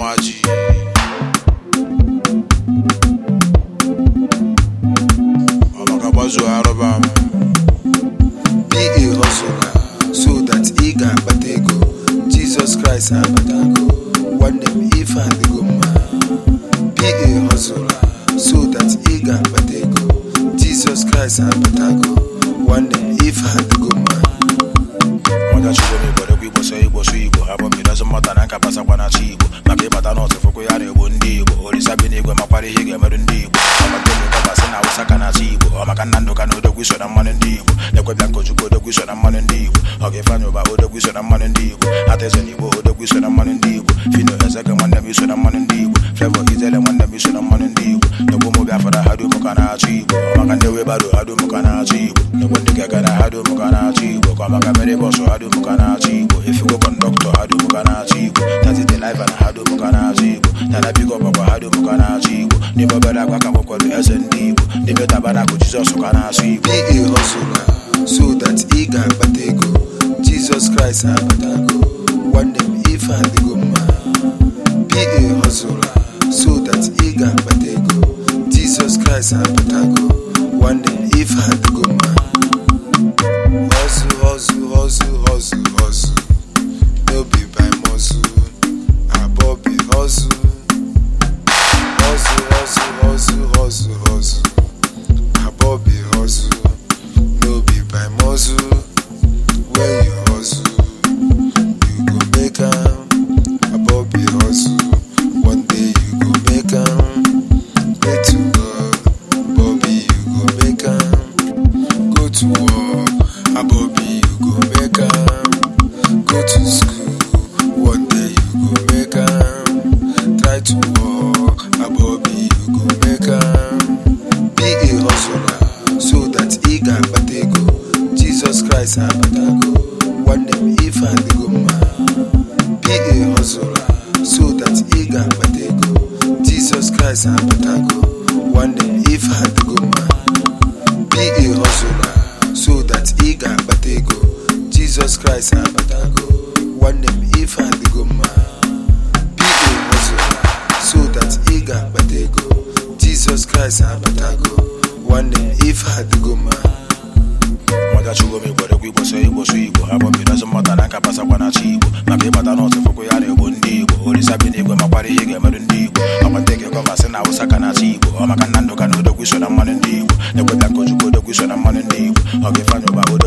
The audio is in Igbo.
Maji. Amakabazu Arabam. Be a hustler so that he can batego. Jesus Christ abatago. One day if I the gumma. Be a hustler so that he can batego. Jesus Christ abatago. One day if I the gumma. Mother children, but we was able to go. I won't be doesn't matter. I can pass a one chibo. Make but not for Koyane Bundibo. Or is happening when my party here, Marundibo. I'm a I was a Canatibo. I'm a Canando Cano, the Wishon and Manandibo. The Quebec to go the Wishon and Manandibo. Okay, find you about the Wishon and Manandibo. At as any boat, the Wishon and Manandibo. Fino as a second one, the Wishon and Manandibo. Flavor is the one, the Wishon and Manandibo. The woman for the Hadu Mokana Chibo. I'm a new about Hadu Mokana Chibo. The one to get a Hadu Mokana Chibo. Come a very boss Hadu Mokana Chibo. If you go conductor Hadu Mokana Chibo. That is the life and Hadu Mokana Chibo. That I pick up a Hadu Mokana Chibo. Never better work up with the SND. The better bana Jesus Mokana Chibo. Be a hustler so that he can batego. Jesus Christ abatago. One day if I the gumma. Be a hustler so that he can batego. Jesus Christ abatago. One day if I the gumma. Hustle, hustle, hustle, hustle, hustle. No be by muscle. Bobby hustle. Hustle, hustle, hustle, hustle, hustle. Bobby hustle. No be by muscle. When you hustle, you go make am. Bobby hustle. One day you go make am. Pray to God. Bobby, you go make am. Go to war. Bobby, you go make am. Go to school. One day you go make am. Try to walk. Bobby, you go make am. Be a hustler so that he can batego. Jesus Christ abatago. One day if I the gumma. Be a hustler so that he can batego. Jesus Christ abatago. One day if I the gumma. Be a hustler so that he can batego. Jesus Christ abatago. One day if I the gumma. Be a hustler so that he can batego. Jesus Christ abatago. One day if I the gumma. Mother children, but we was able to go. I won't be doesn't matter. I can pass a one chibo. Make but not for Koyane Bundibo. Or is happening when my party here, Marundibo. I'm a take a conversation. I was a Canatibo. I'm a Canando Cano, the Wishon and Manandibo. The Quebec to go the Wishon and Manandibo. Okay, find you about